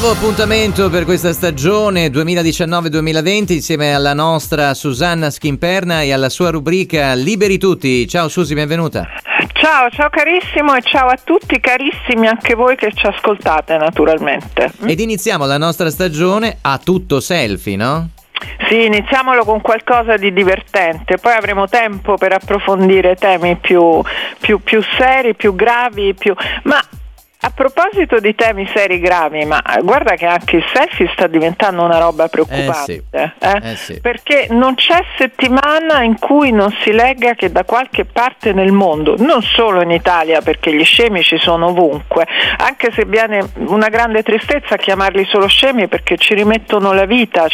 Nuovo appuntamento per questa stagione 2019-2020 insieme alla nostra Susanna Schimperna e alla sua rubrica Liberi Tutti. Ciao Susi, benvenuta. Ciao carissimo e ciao a tutti carissimi anche voi che ci ascoltate naturalmente. Ed iniziamo la nostra stagione a tutto selfie, no? Sì, iniziamolo con qualcosa di divertente, poi avremo tempo per approfondire temi più seri, più gravi, ma a proposito di temi seri gravi, ma guarda che anche il selfie sta diventando una roba preoccupante, sì. Perché non c'è settimana in cui non si legga che da qualche parte nel mondo, non solo in Italia perché gli scemi ci sono ovunque, anche se viene una grande tristezza a chiamarli solo scemi perché ci rimettono la vita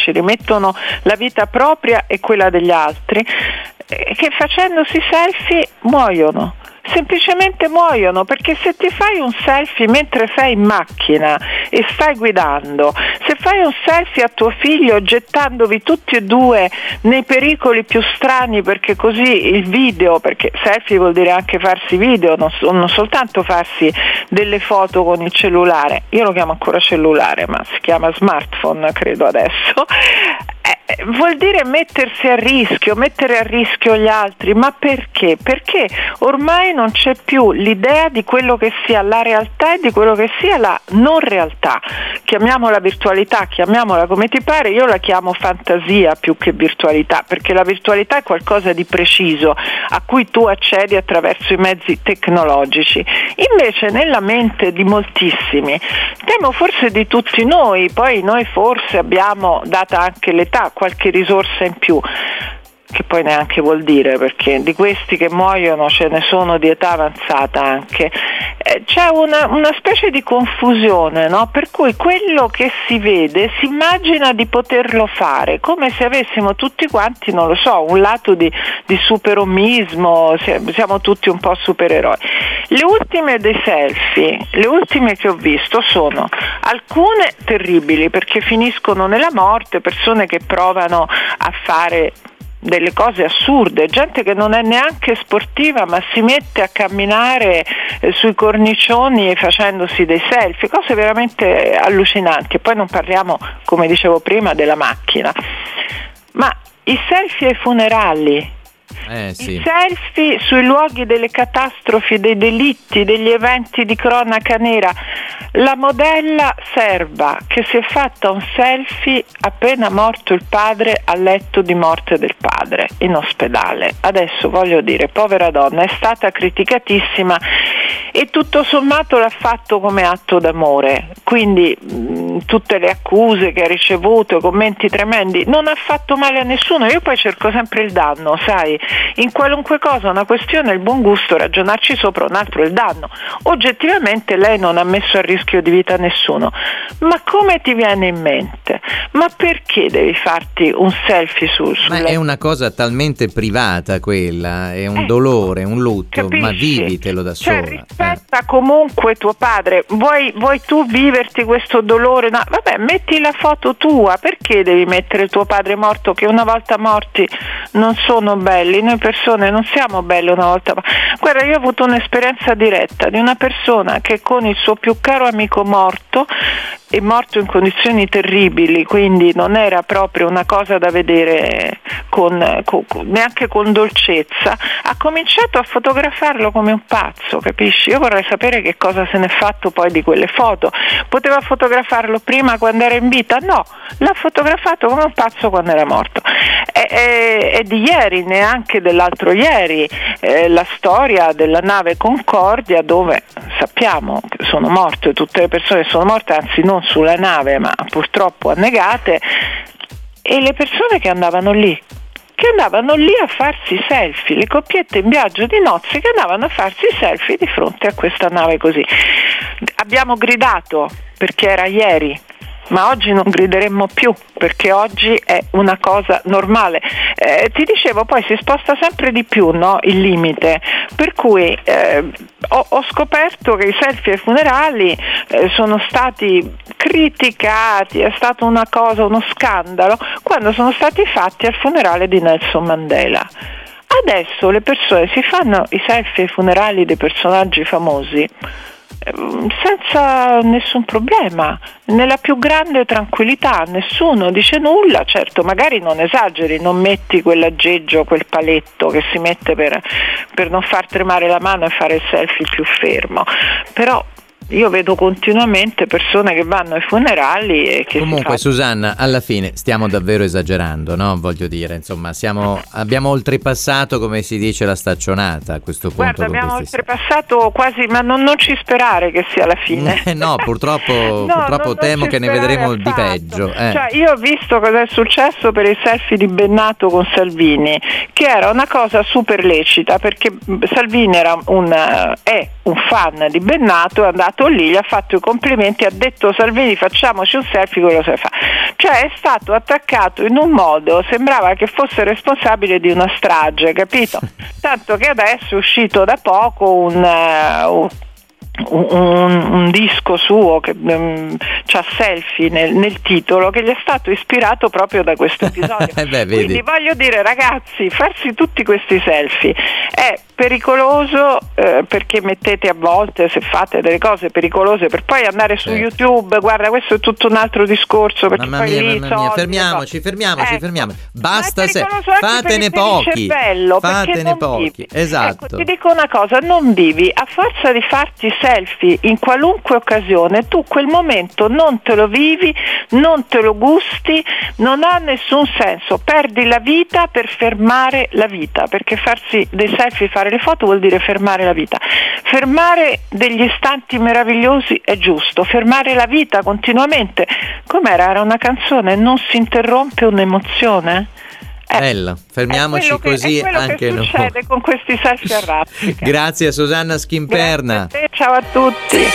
propria e quella degli altri, che facendosi selfie muoiono. Semplicemente muoiono, perché se ti fai un selfie mentre sei in macchina e stai guidando, se fai un selfie a tuo figlio gettandovi tutti e due nei pericoli più strani, perché così il video, perché selfie vuol dire anche farsi video, non soltanto farsi delle foto con il cellulare, io lo chiamo ancora cellulare ma si chiama smartphone credo adesso, vuol dire mettere a rischio gli altri. Ma perché? Perché ormai non c'è più l'idea di quello che sia la realtà e di quello che sia la non realtà. Chiamiamola virtualità, chiamiamola come ti pare, io la chiamo fantasia più che virtualità, perché la virtualità è qualcosa di preciso a cui tu accedi attraverso i mezzi tecnologici. Invece nella mente di moltissimi, temo forse di tutti noi, poi noi forse abbiamo, data anche l'età, qualche risorsa in più, che poi neanche vuol dire, perché di questi che muoiono ce ne sono di età avanzata anche, c'è una specie di confusione, no? Per cui quello che si vede si immagina di poterlo fare, come se avessimo tutti quanti, non lo so, un lato di superomismo, siamo tutti un po' supereroi. Le ultime dei selfie, le ultime che ho visto sono alcune terribili perché finiscono nella morte, persone che provano a fare delle cose assurde, gente che non è neanche sportiva ma si mette a camminare sui cornicioni facendosi dei selfie, cose veramente allucinanti. E poi non parliamo, come dicevo prima, della macchina, ma i selfie ai funerali, Sì. i selfie sui luoghi delle catastrofi, dei delitti, degli eventi di cronaca nera. La modella serba che si è fatta un selfie appena morto il padre al letto di morte del padre in ospedale. Adesso voglio dire, povera donna, è stata criticatissima e tutto sommato l'ha fatto come atto d'amore, quindi tutte le accuse che ha ricevuto, commenti tremendi, non ha fatto male a nessuno. Io poi cerco sempre il danno, sai, in qualunque cosa una questione è il buon gusto, ragionarci sopra, un altro è il danno. Oggettivamente lei non ha messo a rischio di vita nessuno, ma come ti viene in mente? Ma perché devi farti un selfie Ma è una cosa talmente privata quella, è un dolore, un lutto, capisci? Ma vivitelo da sola. Rispetta comunque tuo padre, vuoi tu viverti questo dolore? No, vabbè, metti la foto tua, perché devi mettere tuo padre morto, che una volta morti non sono belli, noi persone non siamo belle una volta. Guarda, io ho avuto un'esperienza diretta di una persona che con il suo più caro amico morto, è morto in condizioni terribili, quindi non era proprio una cosa da vedere neanche con dolcezza, ha cominciato a fotografarlo come un pazzo, capisci? Io vorrei sapere che cosa se n'è fatto poi di quelle foto. Poteva fotografarlo prima quando era in vita? No, l'ha fotografato come un pazzo quando era morto. È di ieri, neanche dell'altro ieri, la storia della nave Concordia, dove sappiamo che sono morte tutte le persone che sono morte, anzi non sulla nave ma purtroppo annegate, e le persone che andavano lì a farsi selfie, le coppiette in viaggio di nozze che andavano a farsi selfie di fronte a questa nave così. Abbiamo gridato perché era ieri, ma oggi non grideremmo più perché oggi è una cosa normale. Ti dicevo, poi si sposta sempre di più, no, il limite, per cui ho scoperto che i selfie ai funerali sono stati criticati, è stata una cosa, uno scandalo, quando sono stati fatti al funerale di Nelson Mandela. Adesso le persone si fanno i selfie ai funerali dei personaggi famosi senza nessun problema, nella più grande tranquillità, nessuno dice nulla. Certo, magari non esageri, non metti quell'aggeggio, quel paletto che si mette per non far tremare la mano e fare il selfie più fermo, però io vedo continuamente persone che vanno ai funerali e che comunque Susanna, alla fine stiamo davvero esagerando, no? Voglio dire, insomma, abbiamo oltrepassato, come si dice, la staccionata a questo punto. Guarda, abbiamo oltrepassato quasi, ma non ci sperare che sia la fine. No, purtroppo temo che ne vedremo di peggio. Cioè, io ho visto cosa è successo per il selfie di Bennato con Salvini, che era una cosa super lecita, perché Salvini è un fan di Bennato, è andato lì, gli ha fatto i complimenti, ha detto: Salvini, facciamoci un selfie, quello si fa. Cioè è stato attaccato in un modo, sembrava che fosse responsabile di una strage, capito? Tanto che adesso è uscito da poco un disco suo che c'ha selfie nel titolo, che gli è stato ispirato proprio da questo episodio. Quindi voglio dire, ragazzi, farsi tutti questi selfie è pericoloso, perché mettete a volte, se fate delle cose pericolose, per poi andare su YouTube. Guarda, questo è tutto un altro discorso, perché mamma mia, fermiamoci, basta, fatene pochi, esatto. Ecco, ti dico una cosa, non vivi, a forza di farti selfie in qualunque occasione, tu quel momento non te lo vivi, non te lo gusti, non ha nessun senso, perdi la vita per fermare la vita, perché farsi dei selfie, fare le foto vuol dire fermare la vita. Fermare degli istanti meravigliosi è giusto, fermare la vita continuamente, com'era? Era una canzone, non si interrompe un'emozione? Bella, fermiamoci così anche noi. Succede con questi selfie a raffica. Grazie a Susanna Schimperna. Grazie a te, ciao a tutti.